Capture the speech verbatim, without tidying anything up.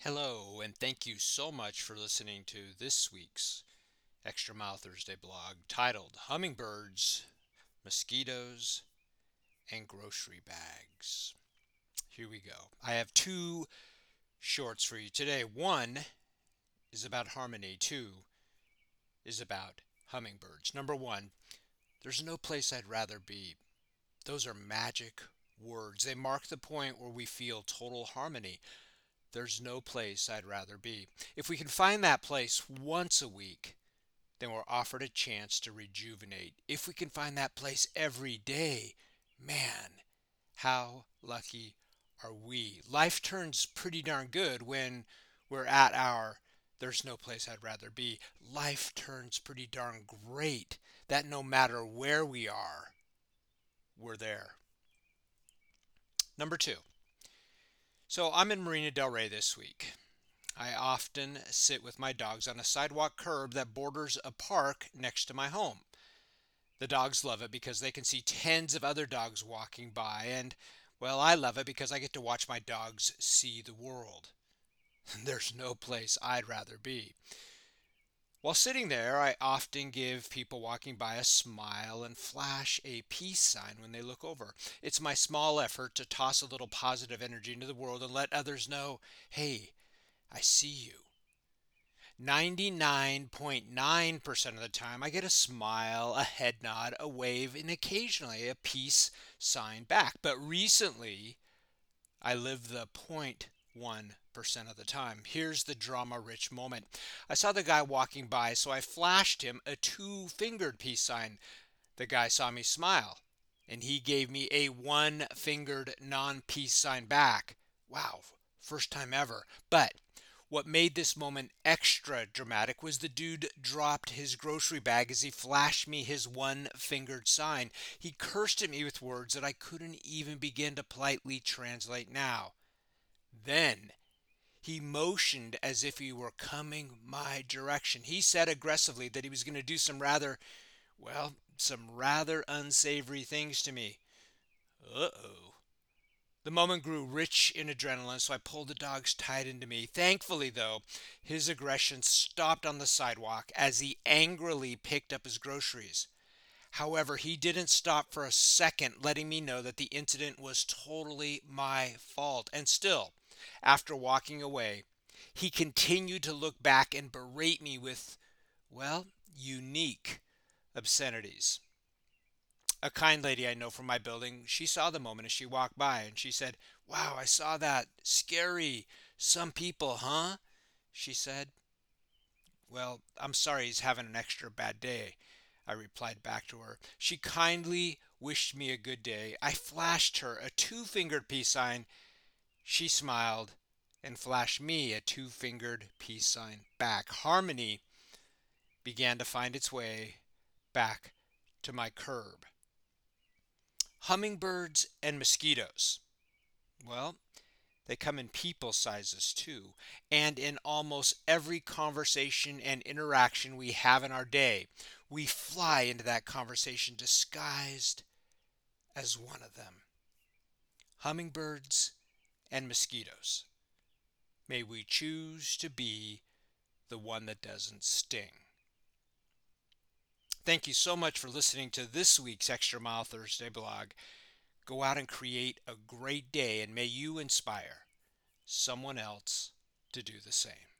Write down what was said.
Hello, and thank you so much for listening to this week's Extra Mile Thursday blog titled Hummingbirds, Mosquitoes, and Grocery Bags. Here we go. I have two shorts for you today. One is about harmony, two is about hummingbirds. Number one, there's no place I'd rather be. Those are magic words. They mark the point where we feel total harmony. There's no place I'd rather be. If we can find that place once a week, then we're offered a chance to rejuvenate. If we can find that place every day, man, how lucky are we? Life turns pretty darn good when we're at our there's no place I'd rather be. Life turns pretty darn great that no matter where we are, we're there. Number two. So I'm in Marina Del Rey this week. I often sit with my dogs on a sidewalk curb that borders a park next to my home. The dogs love it because they can see tens of other dogs walking by, and, well, I love it because I get to watch my dogs see the world. There's no place I'd rather be. While sitting there, I often give people walking by a smile and flash a peace sign when they look over. It's my small effort to toss a little positive energy into the world and let others know, hey, I see you. ninety-nine point nine percent of the time, I get a smile, a head nod, a wave, and occasionally a peace sign back. But recently, I live the zero point one percent of the time. Here's the drama rich moment. I saw the guy walking by, so I flashed him a two fingered peace sign. The guy saw me smile, and he gave me a one fingered non peace sign back. Wow, first time ever. But what made this moment extra dramatic was the dude dropped his grocery bag as he flashed me his one fingered sign. He cursed at me with words that I couldn't even begin to politely translate now. Then he motioned as if he were coming my direction. He said aggressively that he was going to do some rather, well, some rather unsavory things to me. Uh oh. The moment grew rich in adrenaline, so I pulled the dogs tight into me. Thankfully, though, his aggression stopped on the sidewalk as he angrily picked up his groceries. However, he didn't stop for a second, letting me know that the incident was totally my fault. And still, after walking away, he continued to look back and berate me with, well, unique obscenities. A kind lady I know from my building, she saw the moment as she walked by and she said, "Wow, I saw that. Scary. Some people, huh?" She said. "Well, I'm sorry he's having an extra bad day," I replied back to her. She kindly wished me a good day. I flashed her a two fingered peace sign. She smiled and flashed me a two fingered peace sign back. Harmony began to find its way back to my curb. Hummingbirds and mosquitoes. Well, they come in people sizes too, and in almost every conversation and interaction we have in our day, we fly into that conversation disguised as one of them. Hummingbirds and mosquitoes. May we choose to be the one that doesn't sting. Thank you so much for listening to this week's Extra Mile Thursday blog. Go out and create a great day, and may you inspire someone else to do the same.